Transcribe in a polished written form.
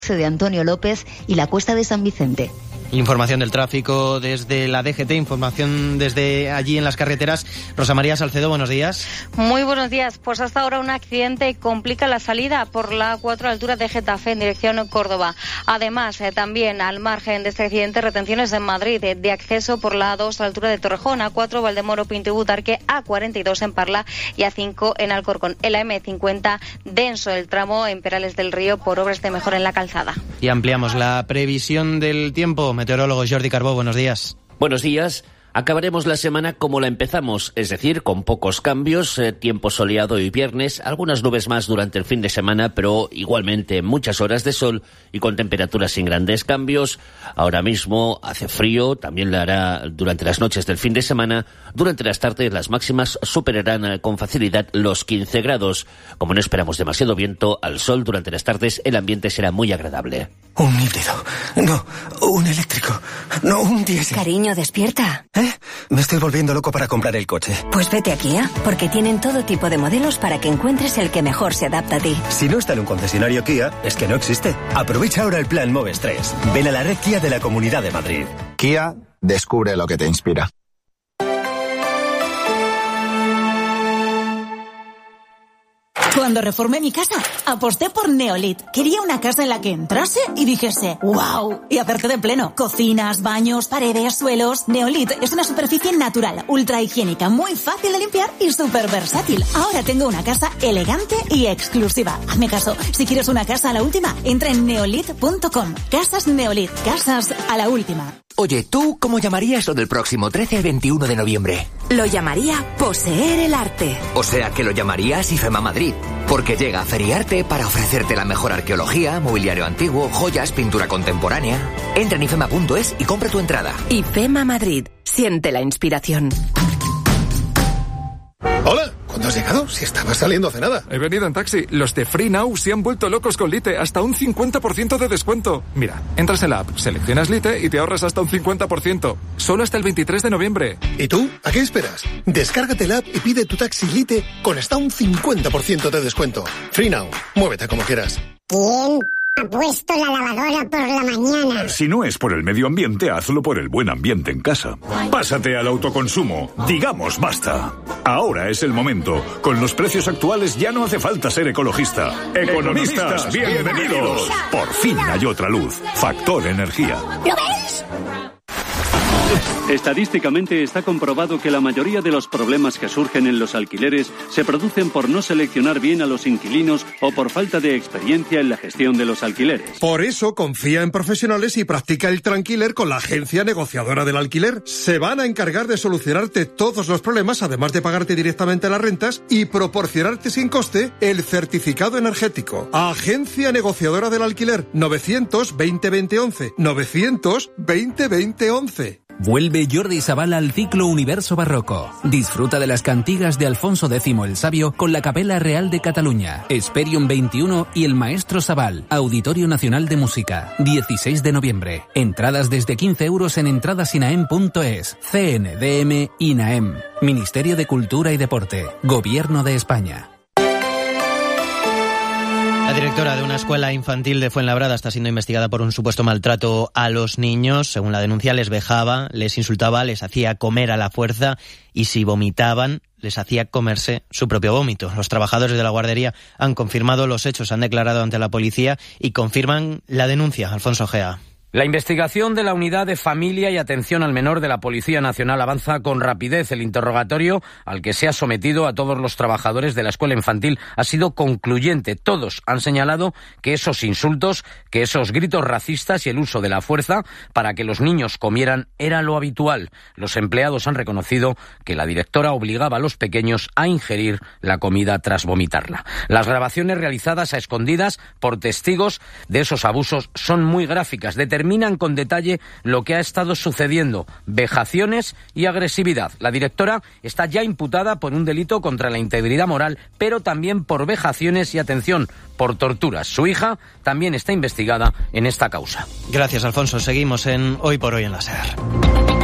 de Antonio López y la Cuesta de San Vicente. Información del tráfico desde la DGT, información desde allí en las carreteras. Rosa María Salcedo, buenos días. Muy buenos días. Pues hasta ahora un accidente complica la salida por la A4 a la altura de Getafe en dirección Córdoba. Además, también al margen de este accidente, retenciones en Madrid de acceso por la A2 a la altura de Torrejón, A4 Valdemoro, Pinto y Butarque, A42 en Parla y A5 en Alcorcón. En la M50 denso el tramo en Perales del Río por obras de mejora en la calzada. Y ampliamos la previsión del tiempo. Meteorólogo Jordi Carbó, buenos días. Buenos días. Acabaremos la semana como la empezamos, es decir, con pocos cambios, tiempo soleado y viernes, algunas nubes más durante el fin de semana, pero igualmente muchas horas de sol y con temperaturas sin grandes cambios. Ahora mismo hace frío, también lo hará durante las noches del fin de semana. Durante las tardes las máximas superarán con facilidad los 15 grados. Como no esperamos demasiado viento, al sol durante las tardes el ambiente será muy agradable. Un híbrido, no, un eléctrico, no, un diésel. Cariño, despierta. Me estoy volviendo loco para comprar el coche. Pues vete a Kia, porque tienen todo tipo de modelos para que encuentres el que mejor se adapta a ti. Si no está en un concesionario Kia, es que no existe. Aprovecha ahora el plan Moves 3. Ven a la red Kia de la Comunidad de Madrid. Kia, descubre lo que te inspira. Cuando reformé mi casa, aposté por Neolit. Quería una casa en la que entrase y dijese ¡wow! Y hacerte de pleno. Cocinas, baños, paredes, suelos. Neolit es una superficie natural, ultra higiénica, muy fácil de limpiar y súper versátil. Ahora tengo una casa elegante y exclusiva. Hazme caso, si quieres una casa a la última, entra en neolit.com. Casas Neolit, casas a la última. Oye, ¿tú cómo llamarías lo del próximo 13 al 21 de noviembre? Lo llamaría Poseer el Arte. O sea que lo llamarías IFEMA Madrid, porque llega a Feriarte para ofrecerte la mejor arqueología, mobiliario antiguo, joyas, pintura contemporánea. Entra en ifema.es y compra tu entrada. IFEMA Madrid. Siente la inspiración. Hola, ¿cuándo has llegado? Si estabas saliendo hace nada. He venido en taxi. Los de Free Now se han vuelto locos con Lite. Hasta un 50% de descuento. Mira, entras en la app, seleccionas Lite y te ahorras hasta un 50%. Solo hasta el 23 de noviembre. ¿Y tú? ¿A qué esperas? Descárgate la app y pide tu taxi Lite con hasta un 50% de descuento. Free Now. Muévete como quieras. ¿Quién ha puesto la lavadora por la mañana? Si no es por el medio ambiente, hazlo por el buen ambiente en casa. Pásate al autoconsumo. Digamos basta. Ahora es el momento. Con los precios actuales ya no hace falta ser ecologista. Economistas, bienvenidos. Por fin hay otra luz. Factor Energía. ¿Lo ves? Estadísticamente está comprobado que la mayoría de los problemas que surgen en los alquileres se producen por no seleccionar bien a los inquilinos o por falta de experiencia en la gestión de los alquileres. Por eso confía en profesionales y practica el Tranquiler con la agencia negociadora del alquiler. Se van a encargar de solucionarte todos los problemas, además de pagarte directamente las rentas y proporcionarte sin coste el certificado energético. Agencia negociadora del alquiler. 900-20-20-11. 900-20-20-11. Vuelve Jordi Sabal al ciclo Universo Barroco. Disfruta de las cantigas de Alfonso X el Sabio con la Capella Real de Cataluña, Esperium 21 y el Maestro Sabal, Auditorio Nacional de Música, 16 de noviembre. Entradas desde 15 euros en entradasinaem.es. CNDM INAEM. Ministerio de Cultura y Deporte. Gobierno de España. La directora de una escuela infantil de Fuenlabrada está siendo investigada por un supuesto maltrato a los niños. Según la denuncia, les vejaba, les insultaba, les hacía comer a la fuerza y si vomitaban, les hacía comerse su propio vómito. Los trabajadores de la guardería han confirmado los hechos, han declarado ante la policía y confirman la denuncia. Alfonso Gea. La investigación de la Unidad de Familia y Atención al Menor de la Policía Nacional avanza con rapidez. El interrogatorio al que se ha sometido a todos los trabajadores de la escuela infantil ha sido concluyente. Todos han señalado que esos insultos, que esos gritos racistas y el uso de la fuerza para que los niños comieran era lo habitual. Los empleados han reconocido que la directora obligaba a los pequeños a ingerir la comida tras vomitarla. Las grabaciones realizadas a escondidas por testigos de esos abusos son muy gráficas. Determinan con detalle lo que ha estado sucediendo, vejaciones y agresividad. La directora está ya imputada por un delito contra la integridad moral, pero también por vejaciones y, atención, por torturas. Su hija también está investigada en esta causa. Gracias, Alfonso. Seguimos en Hoy por Hoy en la SER.